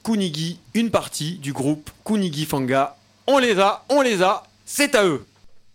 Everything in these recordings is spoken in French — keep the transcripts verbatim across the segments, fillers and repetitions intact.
Kunigi, une partie du groupe Kunigi Fanga. On les a, on les a, c'est à eux.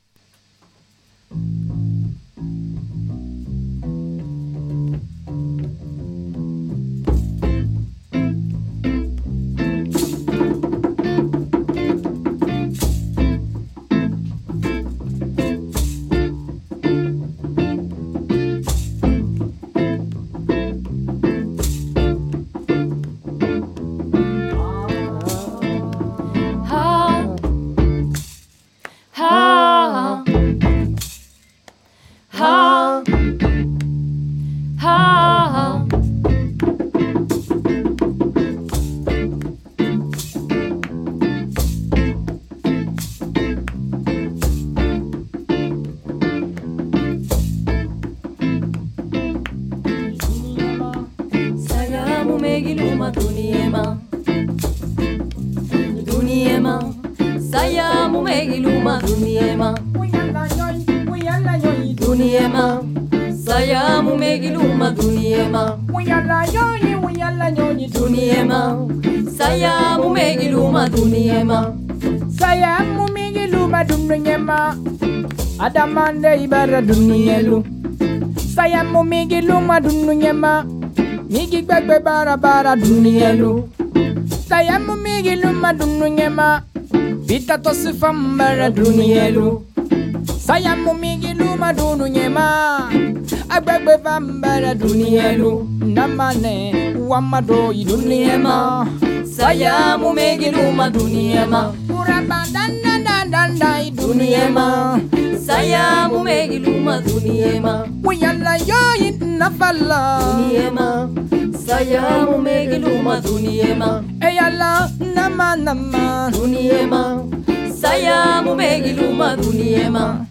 Adamande ibara dunyelu saya mo migi luma dunyema migi gbegbe bara bara dunyelu saya mo migi luma dunyema bita to sifam bara dunyelu saya mo migi luma dunyema agbegbe fam bara dunyelu namane wamado dunyema saya mo migi luma dunyema urabandana dandanda dunyema saya mu megi luma duniema wiyalla yoyin nafalla duniema saya mu megi luma duniema eyalla nama nama duniema saya mu megi luma duniema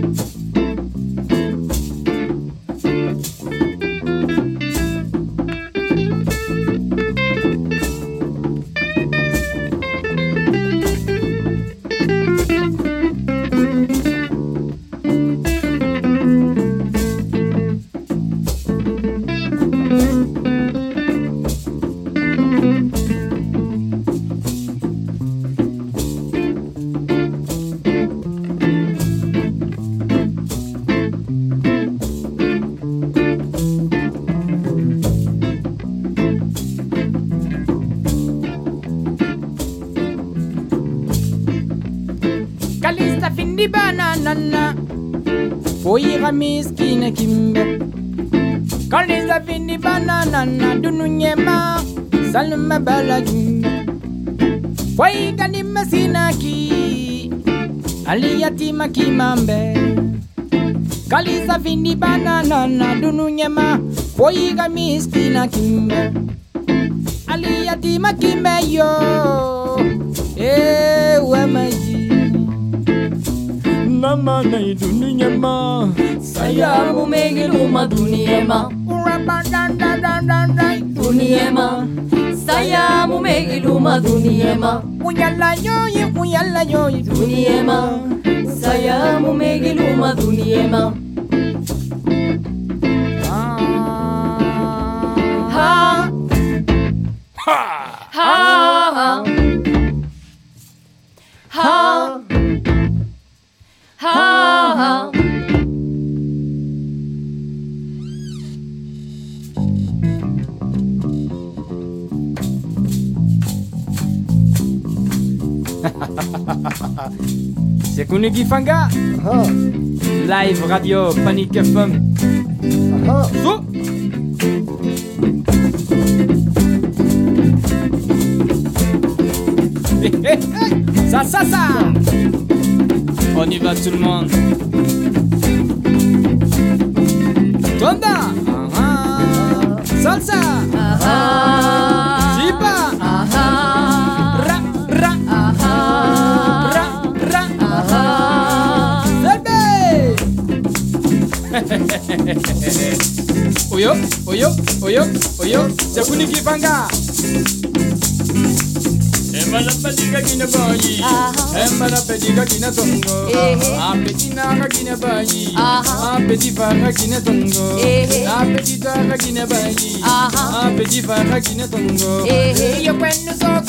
Foira miskina kimbe Kaliza vini banana na dununyema Salma balajumbe Foiga ni masinaki Aliyatima kimambe Kaliza vini banana na dununyema Foiga miskina kimbe Aliyatima kimbe yo Eh wemaji Mama na dunia ma saya mu megi luma dunia ma dunia ma saya mu megi luma dunia ma uyalla yoyi uyalla yoyi dunia ma saya mu megi luma dunia ma ha ha ha ha ha ha c'est Kunigi Fanga uh-huh. Live radio Panic F M uh-huh. So. Ça ça ça on y va tout le monde. Tonda uh-huh. Salsa uh-huh. Ziba uh-huh. Ra ra uh-huh. Ra ra uh-huh. Selbe Oyo oyo oyo oyo c'est Kunigi Fanga. Embala pediga kina bayi, embala pediga kina tongo, apedina kina bayi, apedifa kina tongo, apedita kina bayi, apedifa kina tongo. Yo cuando so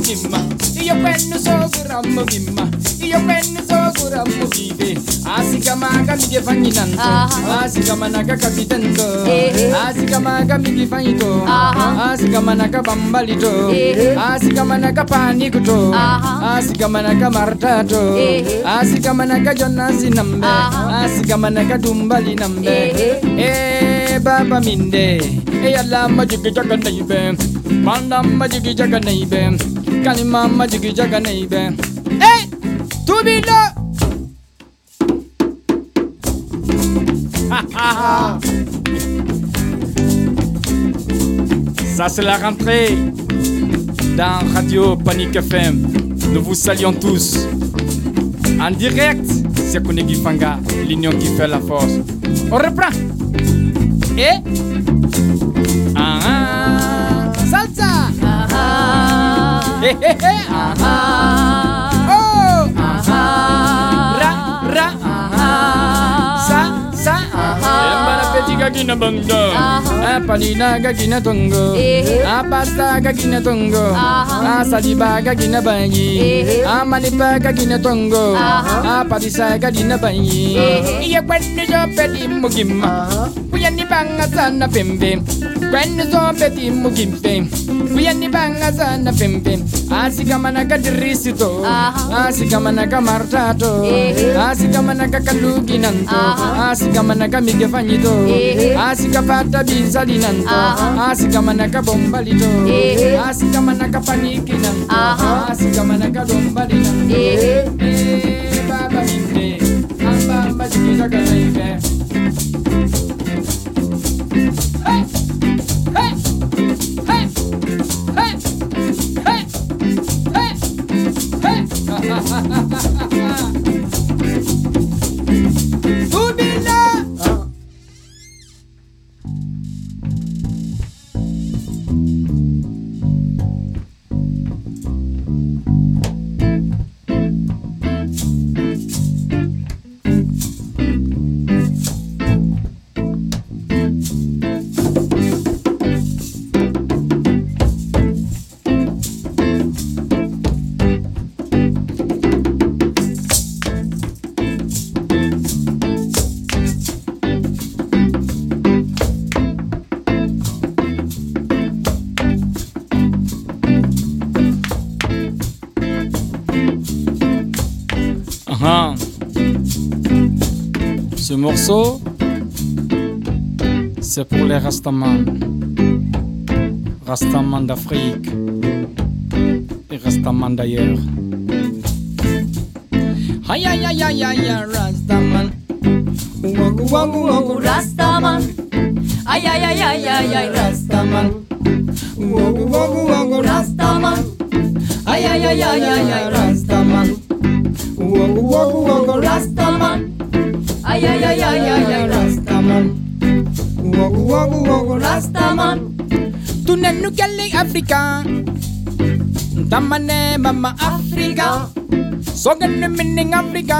mugimma iyo kwennu soguram mugimma iyo kwennu soguram mugibe asikamaga mige fanyinan asikamanaga kapitanto asikamanaga mige fanyito asikamanaga bambalito asikamanaga panikuto asikamanaga martato asikamanaga jonasi nambe asikamanaga dumbali nambe eh baba minde e yalla majigi jaga neibe manda majigi jaga neibe kalima majigi jaga neibe eh tubilo ça c'est la rentrée dans Radio Panique F M. Nous vous saluons tous en direct. C'est Kounigui Fanga, l'union qui fait la force. On reprend. Et ah, ah, salsa. Ah, ah. Hey, hey, hey. Ah, ah. Oh. Ah, ah. Ra, ra. Ah, ah. Sa, sa. Ah, ah. Embara gina bongo. Ah, panina gina tongo. Ah, pasta gina tongo. Ah, saliba gina banyi. Ah, manipa gina tongo. Ah, padisa gina banyi. Iya kwenye jo pedi mugimma. Kuyani banga sana pembe. Kwenye zo pedi mugimpe. Kuyani banga sana pembe. Asikamana kadirisito. Asikamana kamartato. Asikamana kaluginanto. Asikamana kamige fanyito. Asikapata bizalinanto. Asikamana kabombalito. Asikamana kapanikinanto. Asikamana kadombalinanto. Eh baba minde. Amba amba jikita kanaibe. Hey! Hey! Hey! Hey! Hey! Hey! Hey! Tubila! Uh-huh. Ce morceau, c'est pour les Rastaman, Rastaman d'Afrique et Rastaman d'ailleurs. Aïe aïe aïe aïe aïe Rastaman, wagu wagu wagu Rastaman, aïe aïe aïe aïe aïe aïe Rastaman, wagu wagu wagu Rastaman, aïe aïe aïe aïe aïe Rastaman. Wagu wagu wagu Rastaman, ay ay ay ay ay ay Rastaman. Wagu wagu wagu Rastaman. Tu nenu kelle Afrika, tamane mama Afrika. Sogen minning Afrika,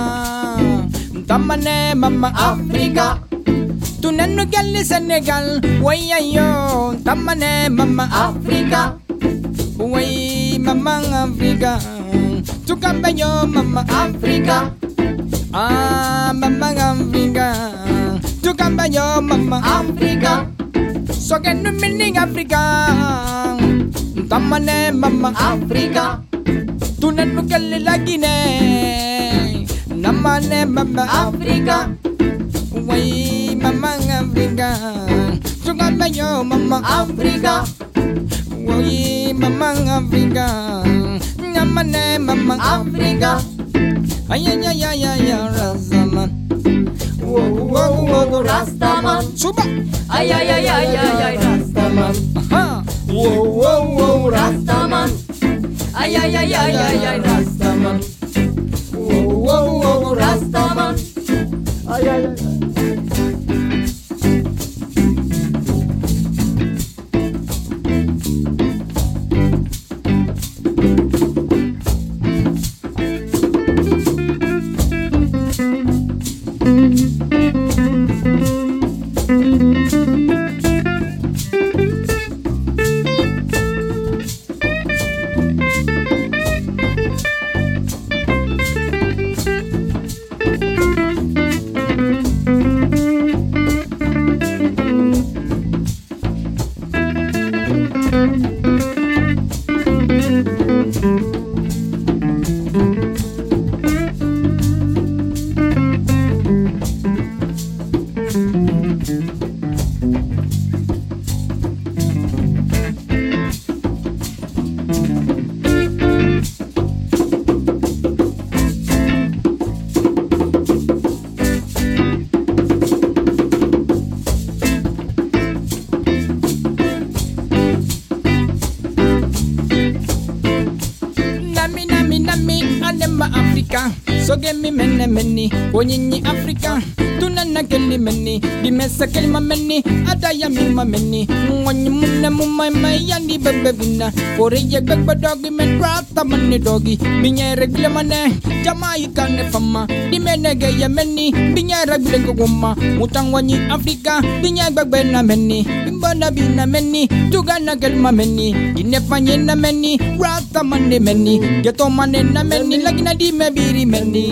tamane mama Afrika. Tu nenu kelle Senegal, way ayo, tamane mama Afrika. Way mama Afrika. Tu cambayo mama Africa. Ah mama Africa. Tu cambayo mama Africa. So que no meaning Africa. Tamane mama Africa. Tu nenu kelle la Guinée. Namane mama Africa. Way mama Africa. Tu cambayo mama Africa. Way mama Africa. Namane mama Africa. Ay ay ay ay ay Rastaman. Wow wow wow Rastaman. Suba. Ay ay ay ay ay ay Rastaman. Aha. Wow wow wow Rastaman. Ay ay ay ay ay ay Rastaman. Wow wow wow Rastaman. Ay ay ay. Africa, so get me many many. Onyinyi Africa, tunana kelli many. Di mesa kelli ma many, adaya mi ma many. Onyi munna mumma mai yandi bebe vina. Kore yek bebe doggy men rata mani doggy. Binya regle mane, Jamaica ne fama. Di menege ya many, binya regle ngoma. Mutang wanyi Africa, binya bebe na many. Bimbana bina many, tugana kelli ma many. Ine fanye na many, rata mani many. Geto mane na many, lagi na di me biri many.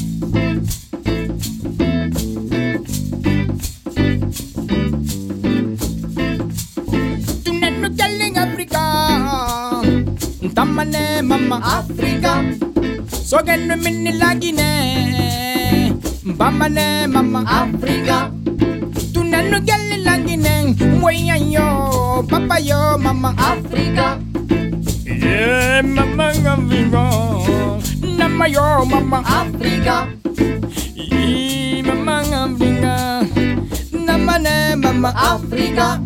Tamane mama Africa, so get no mini lagine. Bamane mama Africa, tunano gali lagine. Moya yo, papa yo mama Africa, yeah mama Africa. Nama yo mama Africa, yeah mama Africa. Namane mama Africa,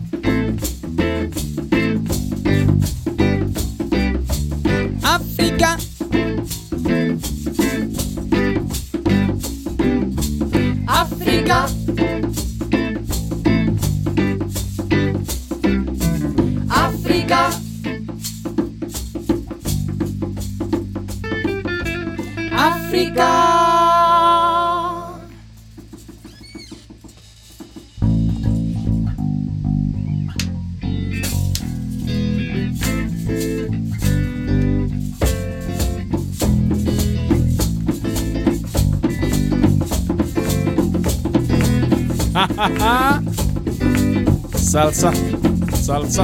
Africa. Africa, Africa, Africa. Salsa, salsa.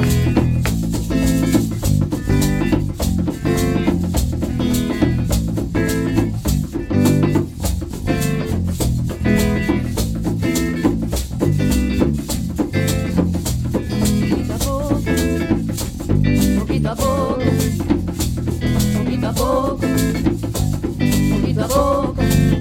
Poquito a poco, poquito a poco, poquito a poco.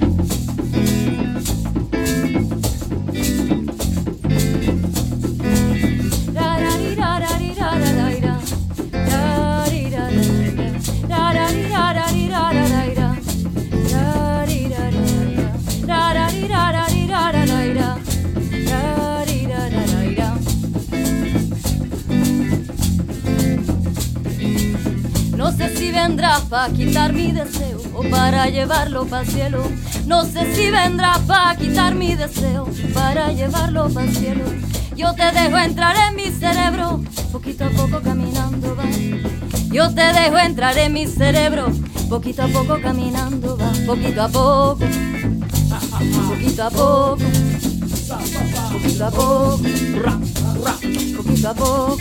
No sé si vendrá para quitar mi deseo o para llevarlo para el cielo. No sé si vendrá para quitar mi deseo para llevarlo para el cielo. Yo te dejo entrar en mi cerebro, poquito a poco caminando va. Yo te dejo entrar en mi cerebro, poquito a poco caminando va. Poquito a poco, poquito a poco, poquito a poco, poquito a poco.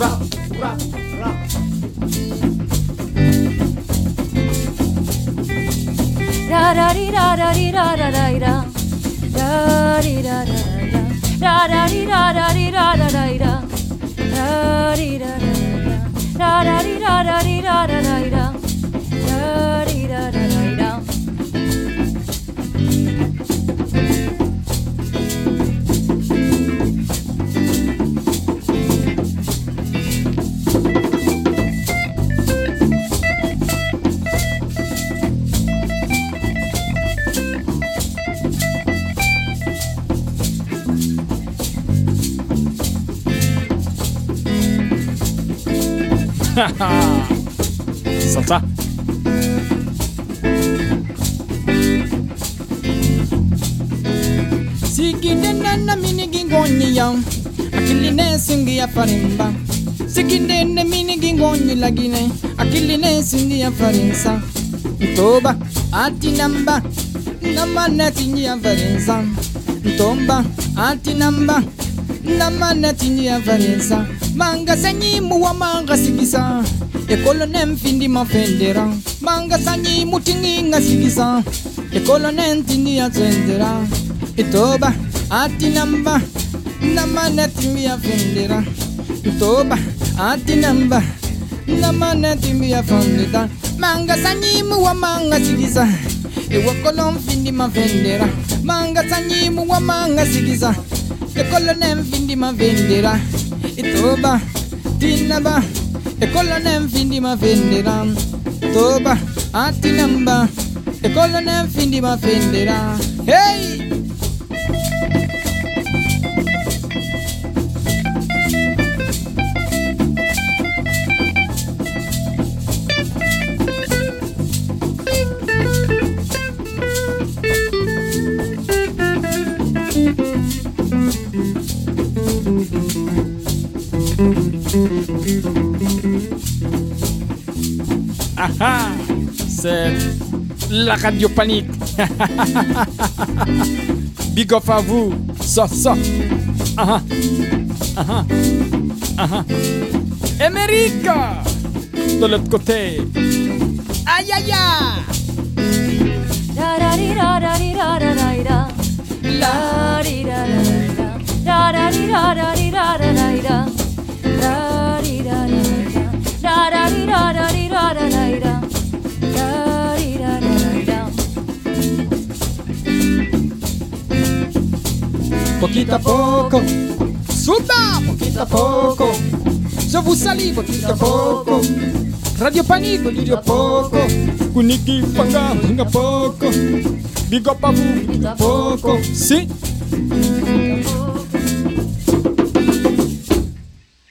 Da da di da da di da da da da da di da da da da di da da di da da da da da di da da da di da da di da da da da da di da da da da. Salsa. Sikinde na mini gingoni yang akili ne singi ya farimba. Sikinde na mini gingoni lagine akili ne singi ya farinsa. Toba ati namba nama na tingi ya farinsa. Tomba ati namba nama na tingi ya farinsa. Manga sanyi muwa manga sigisa ekolo nemfindi mafendera. Manga sanyi mutingi nga sigisa ekolo nentindi ya zendera. Itoba ati namba nama netimi ya fendera. Itoba ati namba nama netimi ya fendera. Manga sanyi muwa manga sigisa ekolo mfindi mafendera. Manga sanyi muwa manga sigisa ekolo nemfindi mafendera. Itoba tinaba ekolo nemfindi mafendera. Toba ati namba E colonel Findi ma fenderà. Hey! Ah ah, c'est la radio panique. Big up à vous, ça, ça. Ah ah, ah ah. Amérique, de l'autre côté. Aïe aïe aïe. Poquito a poco, suba, poquito a poco. Je vous salue, poquito a poco. Radio Panique, poquito a poco. Kunigi Fanga, poquito a poco. Big up a vous, poquito a poco. Si.